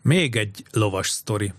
Még egy lovas sztori.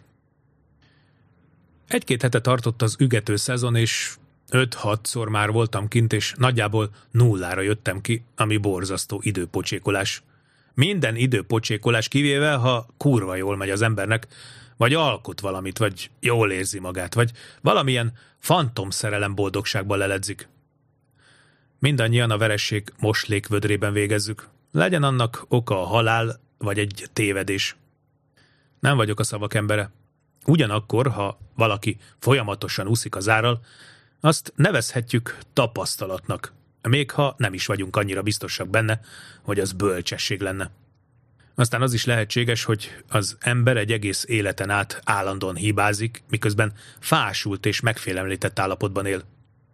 Egy-két hete tartott az ügető szezon, és 5-6-szor már voltam kint, és nagyjából nullára jöttem ki, ami borzasztó időpocsékolás. Minden időpocsékolás kivéve, ha kurva jól megy az embernek, vagy alkot valamit, vagy jól érzi magát, vagy valamilyen fantomszerelem boldogságban leledzik. Mindannyian a veresség moslékvödrében végezzük. Legyen annak oka a halál, vagy egy tévedés. Nem vagyok a szavak embere. Ugyanakkor, ha valaki folyamatosan úszik az árral, azt nevezhetjük tapasztalatnak, még ha nem is vagyunk annyira biztosak benne, hogy az bölcsesség lenne. Aztán az is lehetséges, hogy az ember egy egész életen át állandóan hibázik, miközben fásult és megfélemlített állapotban él.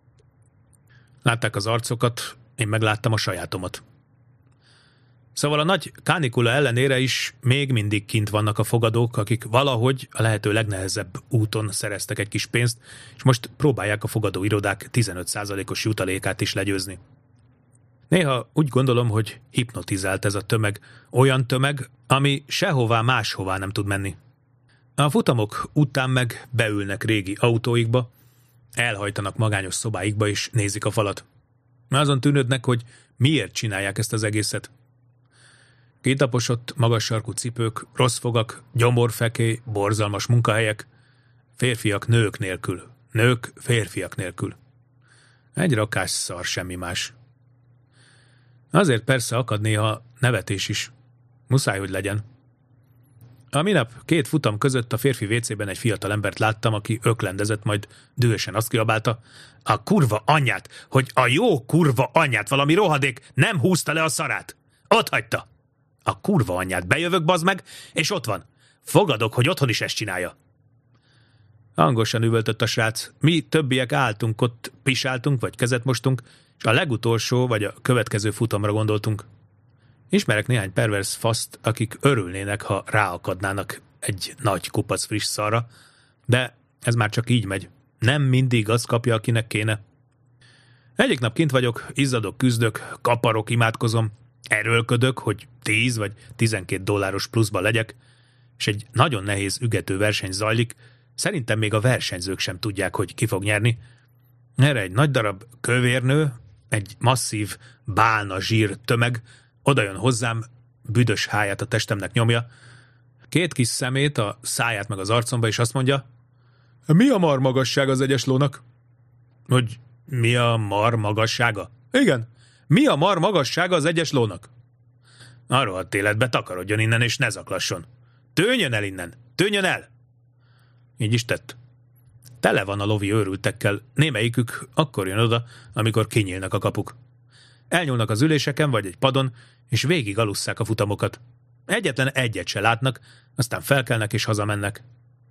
Látták az arcokat, én megláttam a sajátomat. Szóval a nagy kánikula ellenére is még mindig kint vannak a fogadók, akik valahogy a lehető legnehezebb úton szereztek egy kis pénzt, és most próbálják a fogadóirodák 15%-os jutalékát is legyőzni. Néha úgy gondolom, hogy hipnotizált ez a tömeg, olyan tömeg, ami sehová máshová nem tud menni. A futamok után meg beülnek régi autóikba, elhajtanak magányos szobáikba és nézik a falat. Azon tűnődnek, hogy miért csinálják ezt az egészet. Kitaposott, magas sarkú cipők, rossz fogak, gyomorfekély, borzalmas munkahelyek, férfiak nők nélkül, nők férfiak nélkül. Egy rakás szar, semmi más. Azért persze akad néha nevetés is. Muszáj, hogy legyen. A minap 2 futam között a férfi WC-ben egy fiatal embert láttam, aki öklendezett, majd dühösen azt kiabálta: a kurva anyját, hogy a jó kurva anyját, valami rohadék nem húzta le a szarát. Ott hagyta. A kurva anyját, bejövök, bazd meg, és ott van. Fogadok, hogy otthon is ezt csinálja. Hangosan üvöltött a srác. Mi többiek álltunk ott, pisáltunk, vagy kezet mostunk, és a legutolsó, vagy a következő futamra gondoltunk. Ismerek néhány pervers faszt, akik örülnének, ha ráakadnának egy nagy kupac friss szarra, de ez már csak így megy. Nem mindig az kapja, akinek kéne. Egyik nap kint vagyok, izzadok, küzdök, kaparok, imádkozom, erőlködök, hogy 10 vagy 12 dolláros pluszba legyek, és egy nagyon nehéz ügető verseny zajlik, szerintem még a versenyzők sem tudják, hogy ki fog nyerni. Erre egy nagy darab kövérnő, egy masszív bálna zsír tömeg odajön hozzám, büdös háját a testemnek nyomja, 2 kis szemét, a száját meg az arcomba, és azt mondja: mi a mar magasság az egyes lónak? Hogy mi a mar magassága? Igen, mi a mar magassága az egyes lónak? A rohadt életbe takarodjon innen, és ne zaklasson. Tűnjön el innen, tűnjön el! Így is tett. Tele van a lovi őrültekkel, némelyikük akkor jön oda, amikor kinyílnak a kapuk. Elnyúlnak az üléseken vagy egy padon, és végig alusszák a futamokat. Egyetlen egyet se látnak, aztán felkelnek és hazamennek.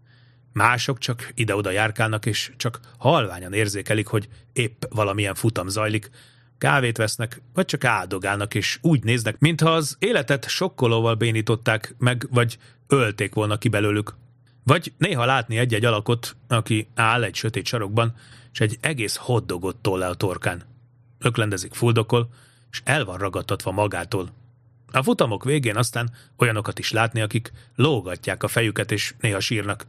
Mások csak ide-oda járkálnak, és csak halványan érzékelik, hogy épp valamilyen futam zajlik, kávét vesznek, vagy csak áldogálnak, és úgy néznek, mintha az életet sokkolóval bénították meg, vagy ölték volna ki belőlük. Vagy néha látni egy-egy alakot, aki áll egy sötét sarokban, és egy egész hotdogot tol le a torkán. Öklendezik, fuldokol, és el van ragadtatva magától. A futamok végén aztán olyanokat is látni, akik lógatják a fejüket, és néha sírnak.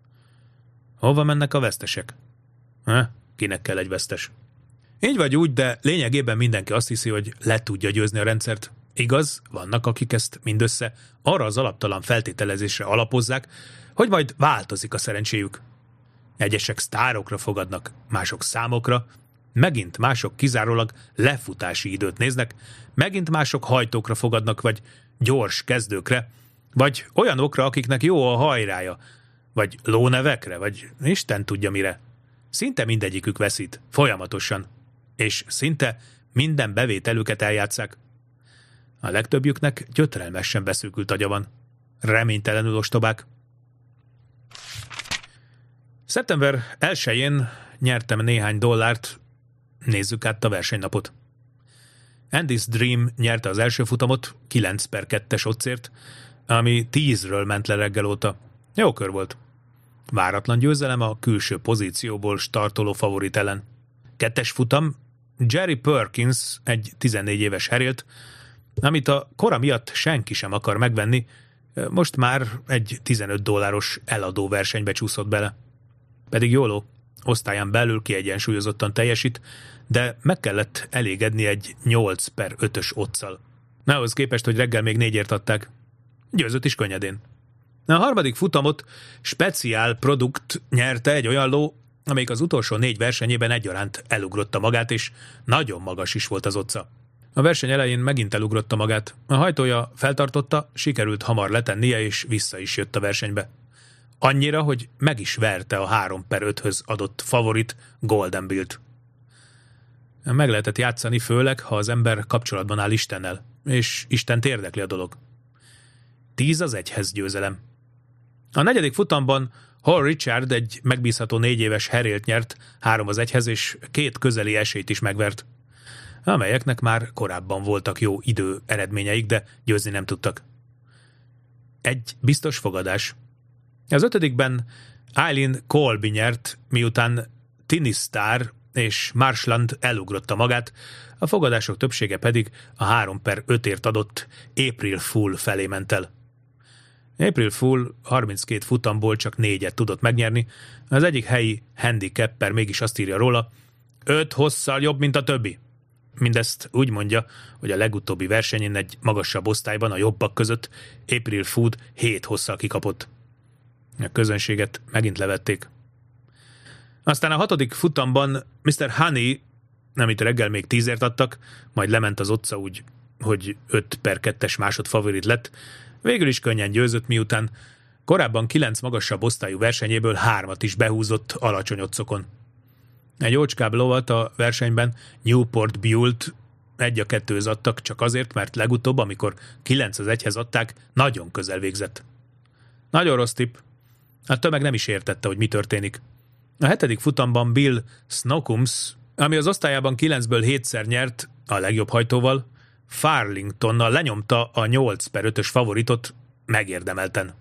Hova mennek a vesztesek? Kinek kell egy vesztes? Így vagy úgy, de lényegében mindenki azt hiszi, hogy le tudja győzni a rendszert. Igaz, vannak, akik ezt mindössze arra az alaptalan feltételezésre alapozzák, hogy majd változik a szerencséjük. Egyesek sztárokra fogadnak, mások számokra, megint mások kizárólag lefutási időt néznek, megint mások hajtókra fogadnak, vagy gyors kezdőkre, vagy olyanokra, akiknek jó a hajrája, vagy lónevekre, vagy Isten tudja mire. Szinte mindegyikük veszít, folyamatosan, és szinte minden bevételüket eljátsszák. A legtöbbjüknek gyötrelmesen beszűkült agya van. Reménytelenül ostobák. Szeptember 1-én nyertem néhány dollárt, nézzük át a versenynapot. Andy's Dream nyerte az első futamot 9/2-es oddszért, ami 10-ről ment le reggel óta. Jó kör volt. Váratlan győzelem a külső pozícióból startoló favorit ellen. 2. futam, Jerry Perkins, egy 14 éves herélt, amit a kora miatt senki sem akar megvenni, Most már egy $15 eladó versenybe csúszott bele. Pedig jóló, osztályán belül kiegyensúlyozottan teljesít, de meg kellett elégedni egy 8/5-ös oddszal. Ahhoz képest, hogy reggel még 4-ért adták. Győzött is könnyedén. A harmadik futamot speciál produkt nyerte egy olyan ló, amelyik az utolsó 4 versenyében egyaránt elugrotta magát, és nagyon magas is volt az oddsa. A verseny elején megint elugrotta magát. A hajtója feltartotta, sikerült hamar letennie, és vissza is jött a versenybe. Annyira, hogy meg is verte a 3/5-höz adott favorit Golden Bill-t. Meg lehetett játszani, főleg, ha az ember kapcsolatban áll Istennel, és Istent érdekli a dolog. 10-1 győzelem. A negyedik futamban Hall Richard egy megbízható 4 éves herélt nyert 3-1, és 2 közeli esélyt is megvert, amelyeknek már korábban voltak jó idő eredményeik, de győzni nem tudtak. Egy biztos fogadás. Az 5-ben Eileen Colby nyert, miután Tiny Star és Marshland elugrotta magát, a fogadások többsége pedig a 3/5-ért adott April Fool felé ment el. April Fool 32 futamból csak 4-et tudott megnyerni, az egyik helyi handicapper mégis azt írja róla, 5 hosszal jobb, mint a többi. Mindezt úgy mondja, hogy a legutóbbi versenyen egy magasabb osztályban a jobbak között April Fool 7 hosszal kikapott. A közönséget megint levették. Aztán a 6. futamban Mr. Honey, amit reggel még 10-ért adtak, majd lement az oddsa úgy, hogy 5/2-es másodfavorit lett, végül is könnyen győzött, miután korábban 9 magasabb osztályú versenyéből 3-at is behúzott alacsony oddszokon. Egy jócskább lovat a versenyben Newport Buell-t 1-2-höz adtak csak azért, mert legutóbb, amikor 9-1-hez adták, nagyon közel végzett. Nagyon rossz tipp. A tömeg nem is értette, hogy mi történik. A 7. futamban Bill Snookums, ami az osztályában 9-ből 7-szer nyert, a legjobb hajtóval, Farlingtonnal lenyomta a 8/5-ös favoritot megérdemelten.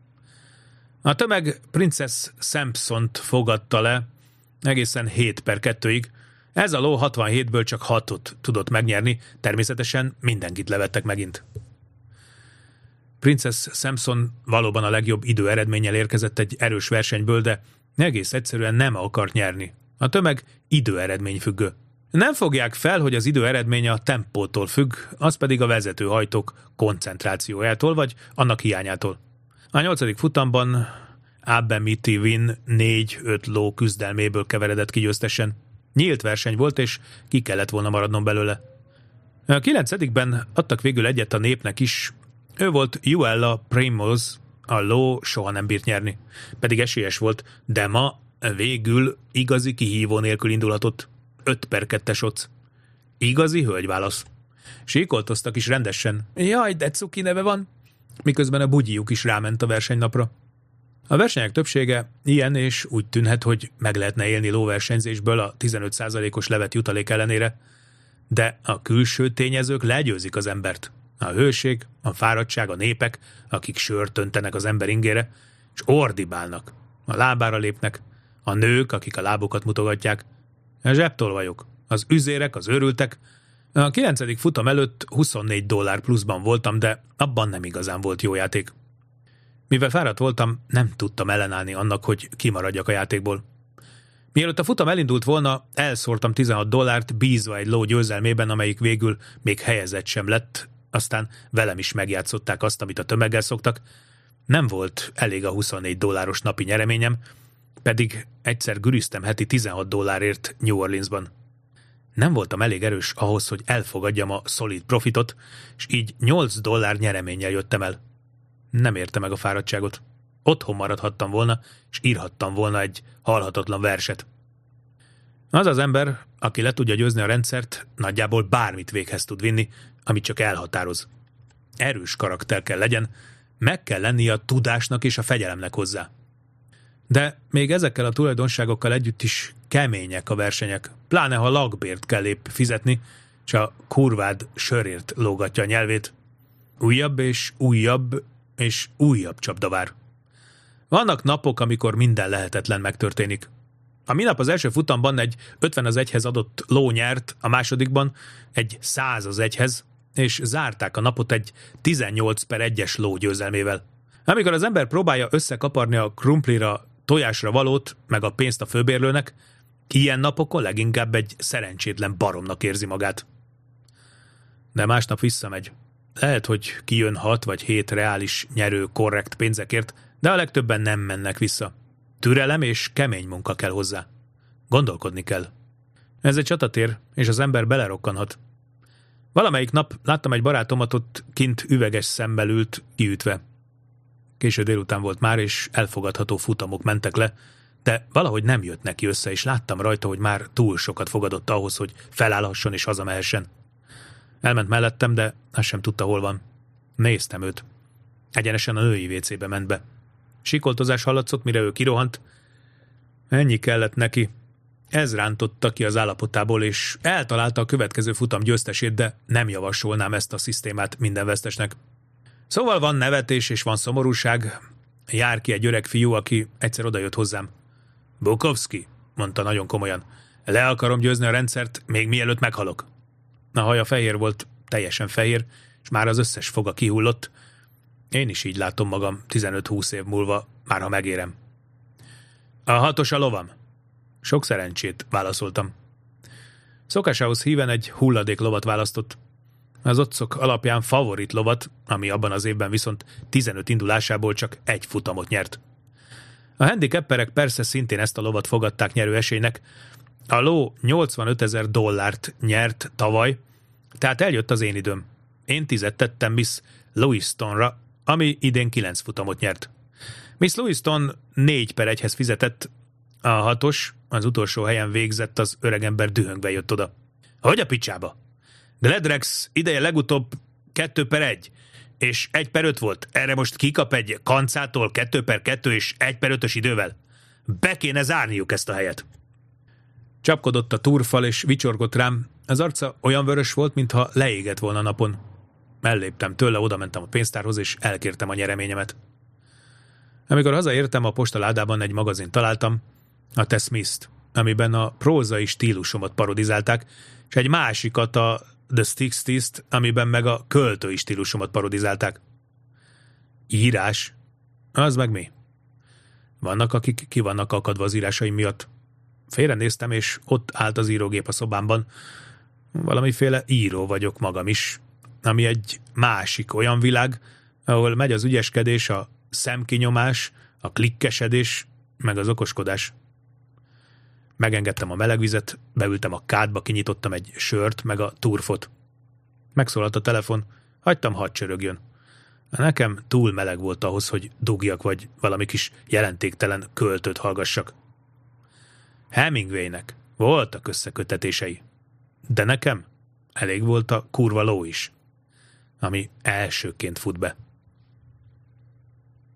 A tömeg Princess Sampsont fogadta le egészen 7/2-ig. Ez a ló 67-ből csak 6-ot tudott megnyerni, természetesen mindenkit levettek megint. Princess Sampson valóban a legjobb idő eredménnyel érkezett egy erős versenyből, de egész egyszerűen nem akart nyerni. A tömeg időeredmény függő. Nem fogják fel, hogy az idő eredménye a tempótól függ, az pedig a vezetőhajtók koncentrációjától vagy annak hiányától. A 8. futamban Abemiti Win 4-5 ló küzdelméből keveredett ki győztesen. Nyílt verseny volt, és ki kellett volna maradnom belőle. A 9-ben adtak végül egyet a népnek is. Ő volt Yuella Primoz, a ló soha nem bírt nyerni. Pedig esélyes volt, de ma végül igazi kihívó nélkül indulhatott. 5/2-es odds. Igazi hölgyválasz. Síkoltoztak is rendesen. Jaj, de cuki neve van. Miközben a bugyiuk is ráment a versenynapra. A versenyek többsége ilyen, és úgy tűnhet, hogy meg lehetne élni lóversenyzésből a 15%-os levet jutalék ellenére, de a külső tényezők legyőzik az embert. A hőség, a fáradtság, a népek, akik sört öntenek az ember ingére, és ordibálnak. A lábára lépnek, a nők, akik a lábukat mutogatják, a zsebtolvajok, az üzérek, az őrültek. A 9. futam előtt $24 pluszban voltam, de abban nem igazán volt jó játék. Mivel fáradt voltam, nem tudtam ellenállni annak, hogy kimaradjak a játékból. Mielőtt a futam elindult volna, elszórtam $16 bízva egy ló győzelmében, amelyik végül még helyezett sem lett, aztán velem is megjátszották azt, amit a tömeggel szoktak. Nem volt elég a $24 napi nyereményem, pedig egyszer güriztem heti $16 New Orleansban. Nem voltam elég erős ahhoz, hogy elfogadjam a szolid profitot, és így $8 nyereménnyel jöttem el. Nem érte meg a fáradtságot. Otthon maradhattam volna, és írhattam volna egy halhatatlan verset. Az az ember, aki le tudja győzni a rendszert, nagyjából bármit véghez tud vinni, amit csak elhatároz. Erős karakter kell legyen, meg kell lennie a tudásnak és a fegyelemnek hozzá. De még ezekkel a tulajdonságokkal együtt is kemények a versenyek, pláne ha lakbért kell épp fizetni, és a kurvád sörért lógatja a nyelvét. Újabb és újabb és újabb csapdavár. Vannak napok, amikor minden lehetetlen megtörténik. A minap az első futamban egy 50-1-hez adott ló nyert, a másodikban egy 100-1-hez, és zárták a napot egy 18-1-es ló győzelmével. Amikor az ember próbálja összekaparni a krumplira, tojásra valót, meg a pénzt a főbérlőnek, ilyen napokon leginkább egy szerencsétlen baromnak érzi magát. De másnap visszamegy. Lehet, hogy kijön 6 vagy 7 reális nyerő korrekt pénzekért, de a legtöbben nem mennek vissza. Türelem és kemény munka kell hozzá. Gondolkodni kell. Ez egy csatatér, és az ember belerokkanhat. Valamelyik nap láttam egy barátomat ott kint üveges szemmel ült, kiütve. Késő délután volt már, és elfogadható futamok mentek le, de valahogy nem jött neki össze, és láttam rajta, hogy már túl sokat fogadott ahhoz, hogy felállhasson és hazamehessen. Elment mellettem, de azt sem tudta, hol van. Néztem őt. Egyenesen a női WC-be ment be. Sikoltozás hallatszott, mire ő kirohant. Ennyi kellett neki. Ez rántotta ki az állapotából, és eltalálta a következő futam győztesét, de nem javasolnám ezt a szisztémát minden vesztesnek. Szóval van nevetés és van szomorúság. Jár ki egy öreg fiú, aki egyszer odajött hozzám. Bukowski, mondta nagyon komolyan. Le akarom győzni a rendszert, még mielőtt meghalok. A haja fehér volt, teljesen fehér, és már az összes foga kihullott. Én is így látom magam 15-20 év múlva, már ha megérem. A 6-os a lovam. Sok szerencsét, válaszoltam. Szokásához híven egy hulladék lovat választott. Az otcok alapján favorit lovat, ami abban az évben viszont 15 indulásából csak egy futamot nyert. A handicapperek persze szintén ezt a lovat fogadták nyerő esélynek. A ló $85,000 nyert tavaly, tehát eljött az én időm. Én 10 tettem Miss Lewistonra, ami idén 9 futamot nyert. Miss Lewiston 4-1-hez fizetett, a 6-os, az utolsó helyen végzett, az öregember dühöngve jött oda. Hogy a picsába? Gledrex ideje legutóbb 2-1, és 1-5 volt. Erre most kikap egy kancától 2-2 és 1-5-ös idővel. Be kéne zárniuk ezt a helyet. Csapkodott a túrfal és vicsorgott rám. Az arca olyan vörös volt, mintha leégett volna napon. Melléptem tőle, odamentem a pénztárhoz, és elkértem a nyereményemet. Amikor hazaértem, a postaládában egy magazint találtam, a The Smith-t, amiben a prózai stílusomat parodizálták, és egy másikat, a The Sixties-t, amiben meg a költői stílusomat parodizálták. Írás? Az meg mi? Vannak, akik ki vannak akadva az írásaim miatt. Félrenéztem, és ott állt az írógép a szobámban. Valamiféle író vagyok magam is, ami egy másik olyan világ, ahol megy az ügyeskedés, a szemkinyomás, a klikkesedés, meg az okoskodás. Megengedtem a melegvizet, beültem a kádba, kinyitottam egy sört, meg a turfot. Megszólalt a telefon, hagytam, hadd csörögjön. Nekem túl meleg volt ahhoz, hogy dugjak, vagy valami kis jelentéktelen költőt hallgassak. Hemingwaynek voltak összekötetései, de nekem elég volt a kurva ló is, ami elsőként fut be.